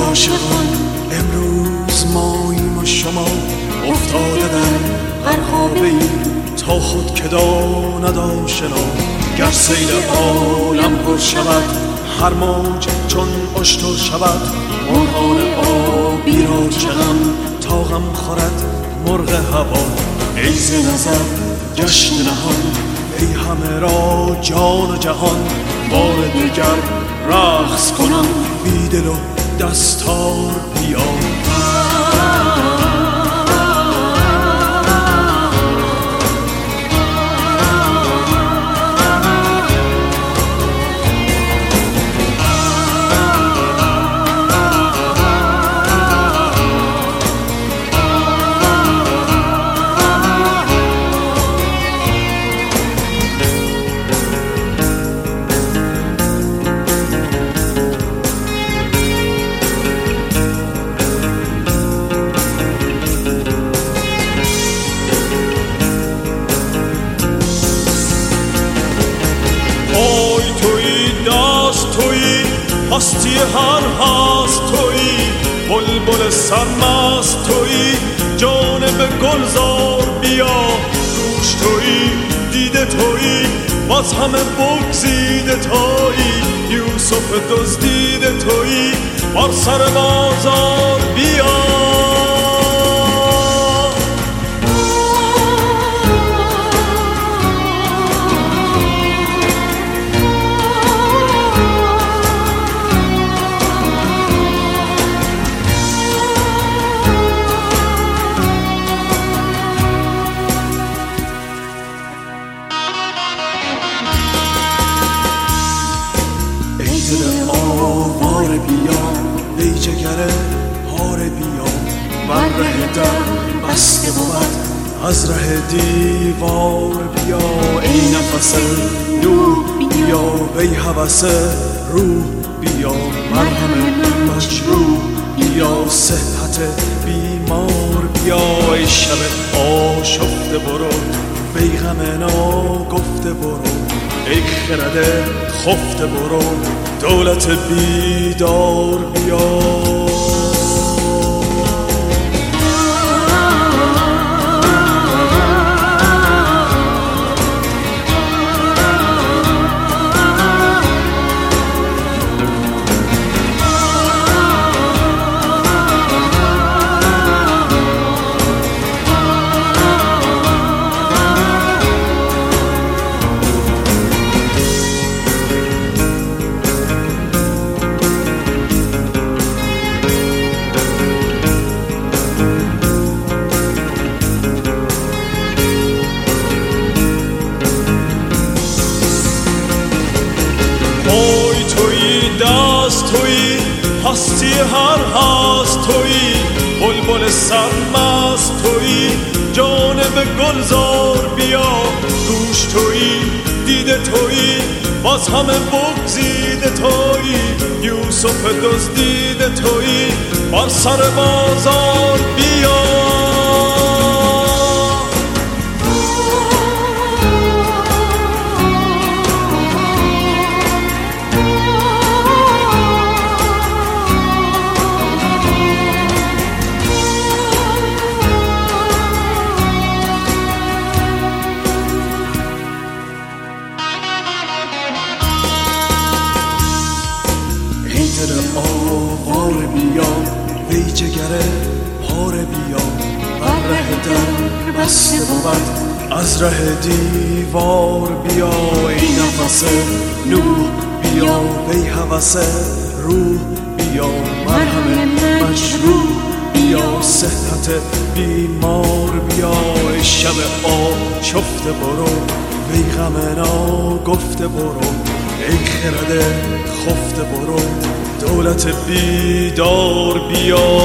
عاشقان امروز ماییم و شما افتاده در غرقابه‌ای تا خود که داند آشنا گر سیل عالم پر شود هر موج چون اشتر شود مرغان آبی را چه غم تا غم خورد مرغ هوا ای ز نظر گشت نهان ای همه را جان و جهان بار دگر رقص کنم بی دل و دستار بیا هستی هر هست تویی بلبل سرمست تویی جانب گلزار بیا گوش تویی دیده تویی باز همه بگزیده تویی یوسف دزدیده تویی بر سر بازار بیا دل آوار بیا ای جگر هار بیا من ره در بسته بود از ره دیوار بیا ای نفس نوح بیا وی هوس روح بیا مرهم مجروح بیا صحت بیمار بیا ای شب آشفته برو وی غم ناگفته برو ای خرد خفته برو دولت بیدار بیا تویی هستی هر هست تویی بلبل سرمست تویی جانب گلزار بیا گوش تویی دیده تویی باز همه بگزیده تویی یوسف دزدیده تویی بر سر بازار بیا دل آوار بیا وی جگر پار بیا بر ره در بسته بود از ره دیوار بیا ای نفس نوح بیا وی هوس روح بیا مرهم مجروح بیا صحت بیمار بیا ای شب آشفته برو وی غم ناگفته برو ای خرد خفته برو دولت بیدار بیا